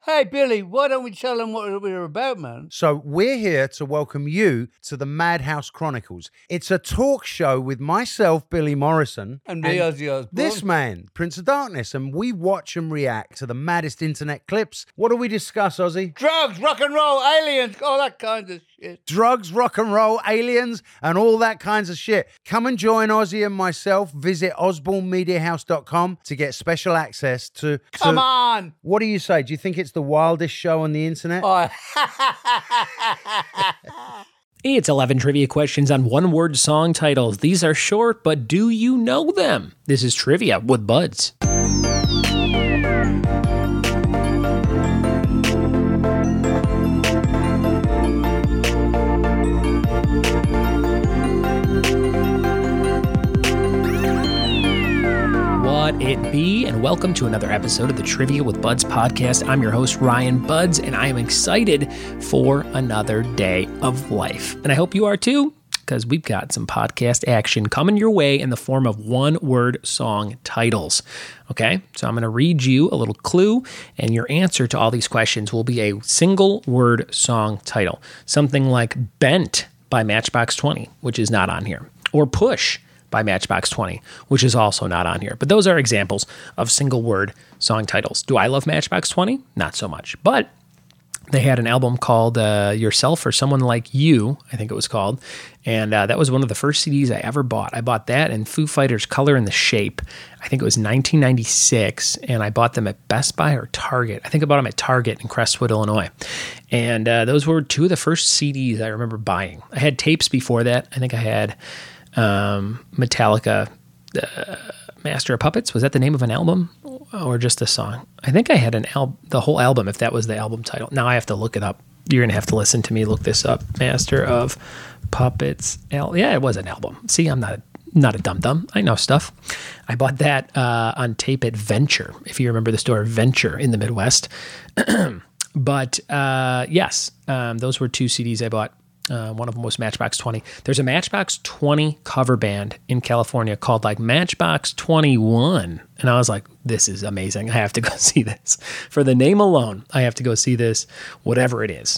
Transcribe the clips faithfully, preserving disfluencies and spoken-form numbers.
Hey, Billy, why don't we tell them what we're about, man? So we're here to welcome you to the Madhouse Chronicles. It's a talk show with myself, Billy Morrison. And me, Ozzy Osbourne. This man, Prince of Darkness. And we watch and react to the maddest internet clips. What do we discuss, Ozzy? Drugs, rock and roll, aliens, all that kind of shit. Drugs, rock and roll, aliens, and all that kinds of shit. Come and join Ozzy and myself. Visit osborne media house dot com to get special access to... to Come on! What do you say? Do you think it's the wildest show on the internet? Oh. It's eleven trivia questions on one-word song titles. These are short, but do you know them? This is Trivia with Buds. What it be, and welcome to another episode of the Trivia with Buds podcast. I'm your host, Ryan Buds, and I am excited for another day of life. And I hope you are too, because we've got some podcast action coming your way in the form of one-word song titles. Okay, so I'm going to read you a little clue, and your answer to all these questions will be a single-word song title. Something like Bent by Matchbox twenty, which is not on here, or Push by Matchbox twenty, which is also not on here. But those are examples of single-word song titles. Do I love Matchbox twenty? Not so much. But they had an album called uh, Yourself or Someone Like You, I think it was called. And uh, that was one of the first C Ds I ever bought. I bought that and Foo Fighters' Color and the Shape. I think it was nineteen ninety-six, and I bought them at Best Buy or Target. I think I bought them at Target in Crestwood, Illinois. And uh, those were two of the first C Ds I remember buying. I had tapes before that. I think I had... Um, Metallica, uh, Master of Puppets. Was that the name of an album or just a song? I think I had an al- the whole album, if that was the album title. Now I have to look it up. You're going to have to listen to me look this up. Master of Puppets. Al- yeah, it was an album. See, I'm not a, not a dum-dum. I know stuff. I bought that uh, on tape at Venture, if you remember the store Venture in the Midwest. But uh, yes, um, those were two C Ds I bought. Uh, one of them was Matchbox twenty. There's a Matchbox twenty cover band in California called like Matchbox twenty-one. And I was like, this is amazing. I have to go see this. For the name alone, I have to go see this, whatever it is.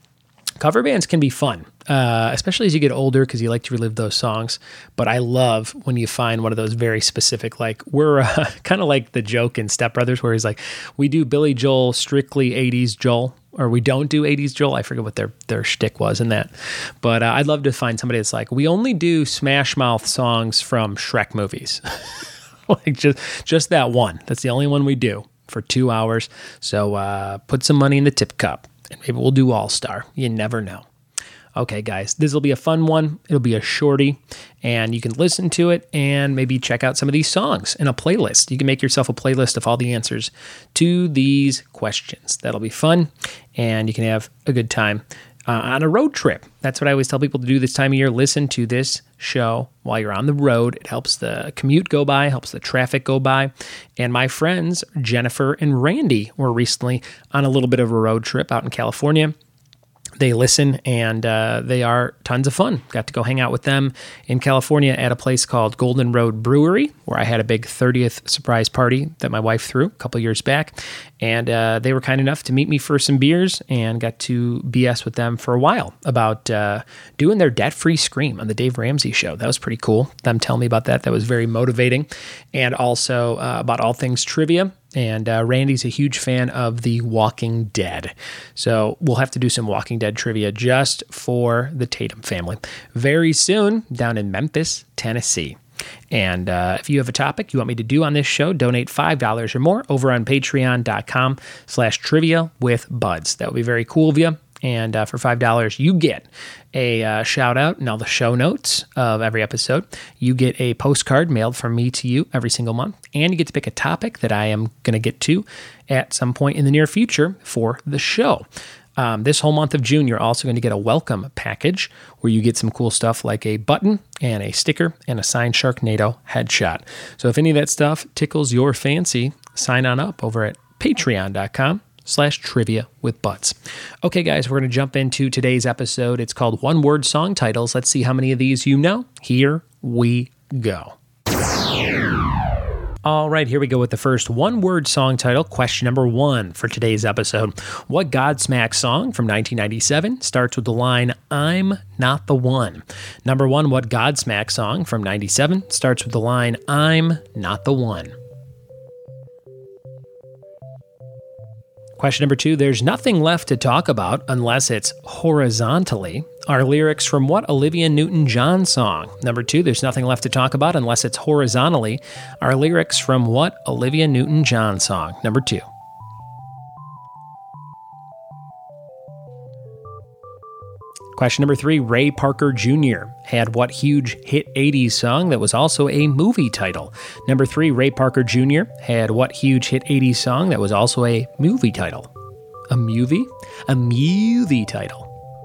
Cover bands can be fun, uh, especially as you get older because you like to relive those songs. But I love when you find one of those very specific, like we're uh, kind of like the joke in Step Brothers where he's like, we do Billy Joel, strictly eighties Joel. Or we don't do eighties Joel. I forget what their their shtick was in that. But uh, I'd love to find somebody that's like, we only do Smash Mouth songs from Shrek movies. Like just just that one. That's the only one we do for two hours. So uh, put some money in the tip cup, and maybe we'll do All-Star. You never know. Okay, guys, this will be a fun one. It'll be a shorty, and you can listen to it and maybe check out some of these songs in a playlist. You can make yourself a playlist of all the answers to these questions. That'll be fun, and you can have a good time uh, on a road trip. That's what I always tell people to do this time of year. Listen to this show while you're on the road. It helps the commute go by, helps the traffic go by. And my friends, Jennifer and Randy, were recently on a little bit of a road trip out in California. They listen, and uh, they are tons of fun. Got to go hang out with them in California at a place called Golden Road Brewery, where I had a big thirtieth surprise party that my wife threw a couple years back. And uh, they were kind enough to meet me for some beers and got to B S with them for a while about uh, doing their debt-free Scream on the Dave Ramsey Show. That was pretty cool. Them telling me about that. That was very motivating. And also uh, about all things trivia. And uh, Randy's a huge fan of The Walking Dead. So we'll have to do some Walking Dead trivia just for the Tatum family very soon down in Memphis, Tennessee. And uh, if you have a topic you want me to do on this show, donate five dollars or more over on patreon.com slash trivia with buds. That would be very cool of you. And uh, for five dollars, you get a uh, shout out and all the show notes of every episode. You get a postcard mailed from me to you every single month. And you get to pick a topic that I am going to get to at some point in the near future for the show. Um, this whole month of June, you're also going to get a welcome package where you get some cool stuff like a button and a sticker and a signed Sharknado headshot. So if any of that stuff tickles your fancy, sign on up over at patreon.com slash trivia with butts. Okay, guys, we're going to jump into today's episode. It's called One Word Song Titles. Let's see how many of these you know. Here we go. All right, here we go with the first one-word song title. Question number one for today's episode. What Godsmack song from nineteen ninety-seven starts with the line, "I'm not the one"? Number one, what Godsmack song from ninety-seven starts with the line, "I'm not the one"? Question number two, there's nothing left to talk about unless it's horizontally. Are lyrics from what Olivia Newton-John song? Number two, there's nothing left to talk about unless it's horizontally. Are lyrics from what Olivia Newton-John song? Number two. Question number three, Ray Parker Junior had what huge hit eighties song that was also a movie title? Number three, Ray Parker Junior had what huge hit eighties song that was also a movie title? A movie? A movie title.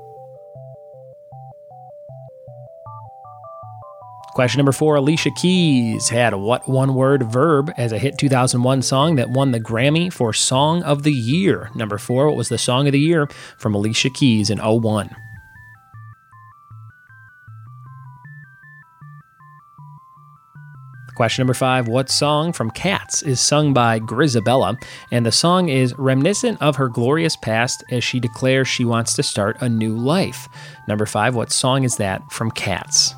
Question number four, Alicia Keys had what one-word verb as a hit two thousand one song that won the Grammy for Song of the Year? Number four, what was the Song of the Year from Alicia Keys in oh one? Question number five, what song from Cats is sung by Grizabella? And the song is reminiscent of her glorious past as she declares she wants to start a new life. Number five, what song is that from Cats?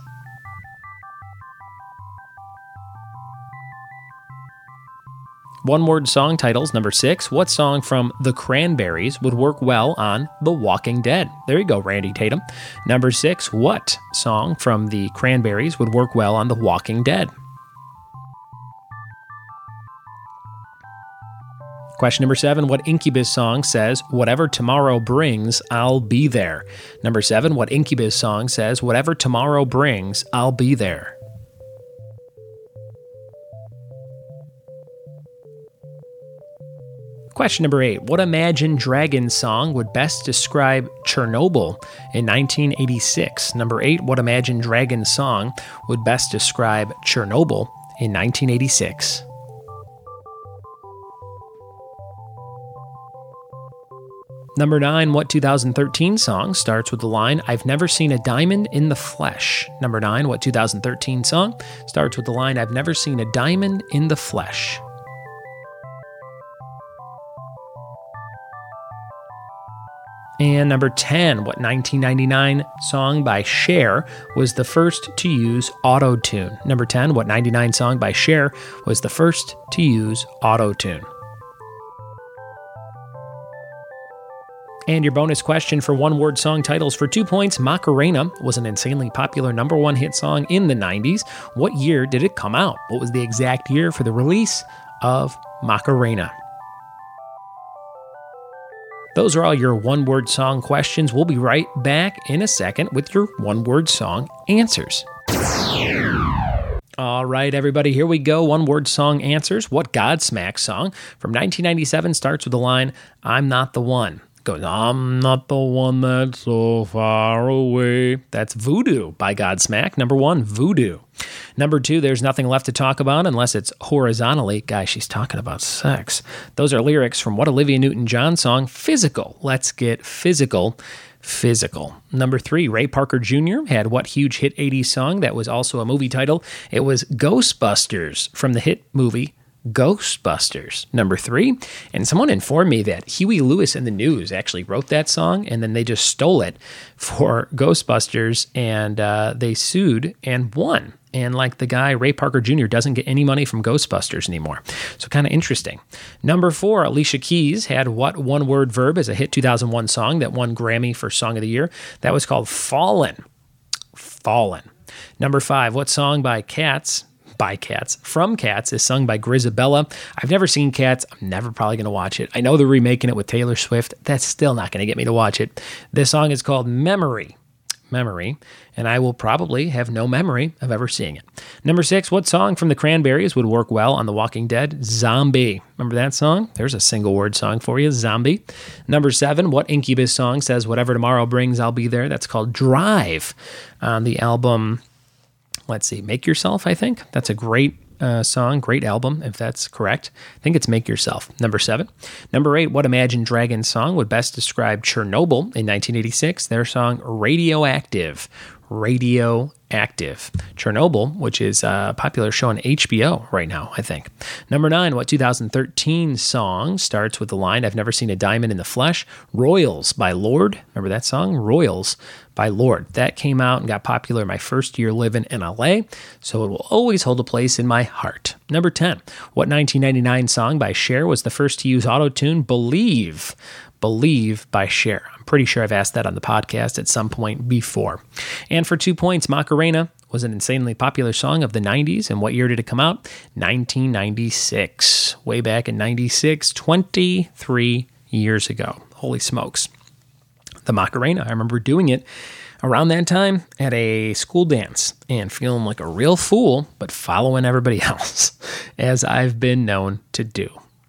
One-word song titles, number six, what song from The Cranberries would work well on The Walking Dead? There you go, Randy Tatum. Number six, what song from The Cranberries would work well on The Walking Dead? Question number seven, what Incubus song says, whatever tomorrow brings, I'll be there? Number seven, what Incubus song says, whatever tomorrow brings, I'll be there? Question number eight, what Imagine Dragons song would best describe Chernobyl in nineteen eighty-six? Number eight, what Imagine Dragons song would best describe Chernobyl in nineteen eighty-six? Number nine, what two thousand thirteen song starts with the line, I've never seen a diamond in the flesh? Number nine, what two thousand thirteen song starts with the line, I've never seen a diamond in the flesh? And number ten, what nineteen ninety-nine song by Cher was the first to use auto-tune? Number ten, what ninety-nine song by Cher was the first to use auto-tune? And your bonus question for one-word song titles for two points, Macarena was an insanely popular number one hit song in the nineties. What year did it come out? What was the exact year for the release of Macarena? Those are all your one-word song questions. We'll be right back in a second with your one-word song answers. All right, everybody, here we go. One-word song answers. What Godsmack song from nineteen ninety-seven starts with the line, I'm not the one? Goes, I'm not the one that's so far away. That's Voodoo by Godsmack. Number one, Voodoo. Number two, there's nothing left to talk about unless it's horizontally. Guys, she's talking about sex. Those are lyrics from what Olivia Newton-John song? Physical. Let's get physical. Physical. Number three, Ray Parker Junior had what huge hit eighties song that was also a movie title? It was Ghostbusters from the hit movie Ghostbusters. Number three, and someone informed me that Huey Lewis and the News actually wrote that song and then they just stole it for Ghostbusters and uh, they sued and won. And like the guy, Ray Parker Junior doesn't get any money from Ghostbusters anymore. So kind of interesting. Number four, Alicia Keys had what one-word verb as a hit two thousand one song that won Grammy for Song of the Year? That was called Fallen. Fallen. Number five, what song by Cats... by Cats, from Cats, is sung by Grizabella? I've never seen Cats. I'm never probably going to watch it. I know they're remaking it with Taylor Swift. That's still not going to get me to watch it. This song is called Memory. Memory. And I will probably have no memory of ever seeing it. Number six, what song from the Cranberries would work well on The Walking Dead? Zombie. Remember that song? There's a single word song for you, Zombie. Number seven, what Incubus song says, whatever tomorrow brings, I'll be there? That's called Drive on the album... Let's see, Make Yourself, I think. That's a great uh, song, great album, if that's correct. I think it's Make Yourself. Number seven. Number eight, what Imagine Dragons song would best describe Chernobyl in nineteen eighty-six? Their song, Radioactive. Radioactive. active. Chernobyl, which is a popular show on H B O right now, I think. Number nine, what two thousand thirteen song starts with the line, I've never seen a diamond in the flesh? Royals by Lorde. Remember that song? Royals by Lorde. That came out and got popular my first year living in L A, so it will always hold a place in my heart. Number ten, what nineteen ninety-nine song by Cher was the first to use auto-tune? Believe. Believe by Cher. I'm pretty sure I've asked that on the podcast at some point before. And for two points, Macarena was an insanely popular song of the nineties. And what year did it come out? nineteen ninety-six. Way back in ninety-six, twenty-three years ago. Holy smokes. The Macarena, I remember doing it around that time at a school dance and feeling like a real fool, but following everybody else, as I've been known to do.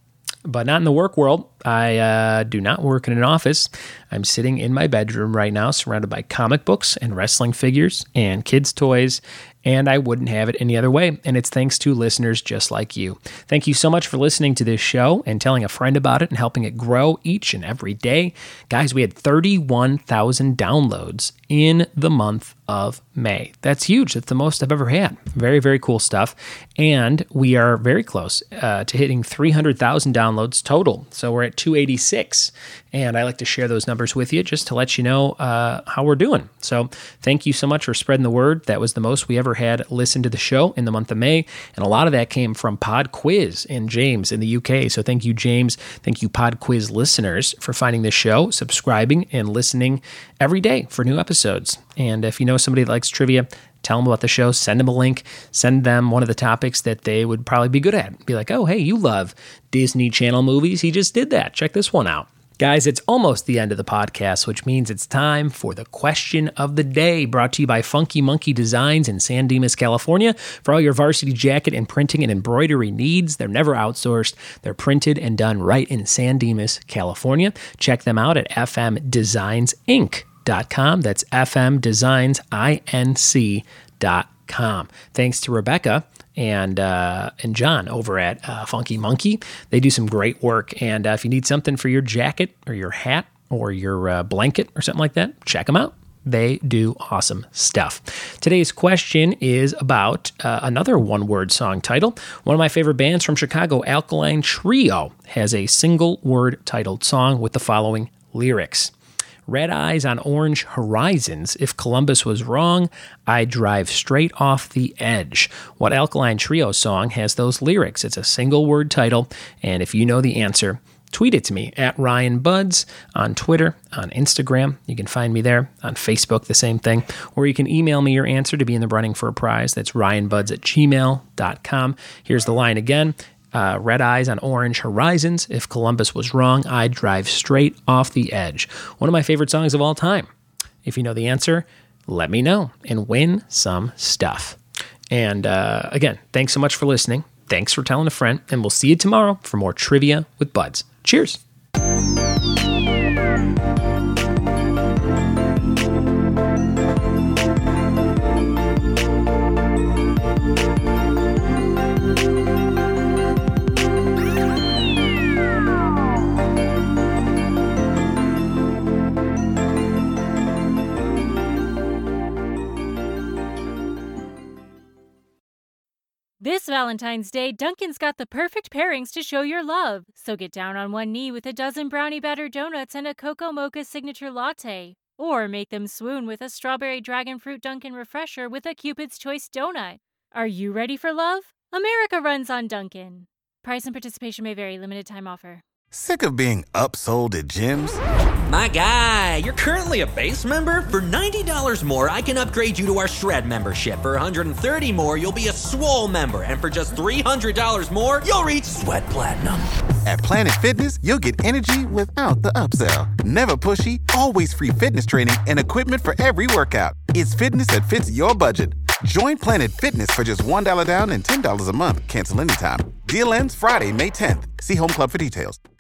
But not in the work world. I uh, do not work in an office. I'm sitting in my bedroom right now, surrounded by comic books and wrestling figures and kids' toys, and I wouldn't have it any other way. And it's thanks to listeners just like you. Thank you so much for listening to this show and telling a friend about it and helping it grow each and every day. Guys, we had thirty-one thousand downloads in the month of May. That's huge. That's the most I've ever had. Very, very cool stuff. And we are very close uh, to hitting three hundred thousand downloads total. So we're at two eighty-six. And I like to share those numbers with you just to let you know uh, how we're doing. So thank you so much for spreading the word. That was the most we ever had listened to the show in the month of May. And a lot of that came from Pod Quiz and James in the U K. So thank you, James. Thank you, Pod Quiz listeners, for finding this show, subscribing, and listening every day for new episodes. And if you know somebody that likes trivia, tell them about the show, send them a link, send them one of the topics that they would probably be good at. Be like, oh, hey, you love Disney Channel movies. He just did that. Check this one out. Guys, it's almost the end of the podcast, which means it's time for the question of the day, brought to you by Funky Monkey Designs in San Dimas, California. For all your varsity jacket and printing and embroidery needs, they're never outsourced. They're printed and done right in San Dimas, California. Check them out at f m designs inc dot com. That's f m designs inc dot com. Thanks to Rebecca and uh, and John over at uh, Funky Monkey. They do some great work. And uh, if you need something for your jacket or your hat or your uh, blanket or something like that, check them out. They do awesome stuff. Today's question is about uh, another one-word song title. One of my favorite bands from Chicago, Alkaline Trio, has a single-word titled song with the following lyrics. Red eyes on orange horizons. If Columbus was wrong, I'd drive straight off the edge. What Alkaline Trio song has those lyrics? It's a single word title, and if you know the answer, tweet it to me at Ryan Buds on Twitter, on Instagram. You can find me there. On Facebook, the same thing. Or you can email me your answer to be in the running for a prize. That's ryanbuds at gmail dot com. Here's the line again. Uh, red eyes on orange horizons. If Columbus was wrong, I'd drive straight off the edge. One of my favorite songs of all time. If you know the answer, let me know and win some stuff. And uh, again, thanks so much for listening. Thanks for telling a friend. And we'll see you tomorrow for more Trivia with Buds. Cheers. This Valentine's Day, Dunkin's got the perfect pairings to show your love. So get down on one knee with a dozen brownie batter donuts and a cocoa mocha signature latte. Or make them swoon with a strawberry dragon fruit Dunkin' refresher with a Cupid's Choice donut. Are you ready for love? America runs on Dunkin'. Price and participation may vary. Limited time offer. Sick of being upsold at gyms? My guy, you're currently a base member? For ninety dollars more, I can upgrade you to our Shred membership. For one hundred thirty dollars more, you'll be a Swole member. And for just three hundred dollars more, you'll reach Sweat Platinum. At Planet Fitness, you'll get energy without the upsell. Never pushy, always free fitness training and equipment for every workout. It's fitness that fits your budget. Join Planet Fitness for just one dollar down and ten dollars a month. Cancel anytime. Deal ends Friday, May tenth. See Home Club for details.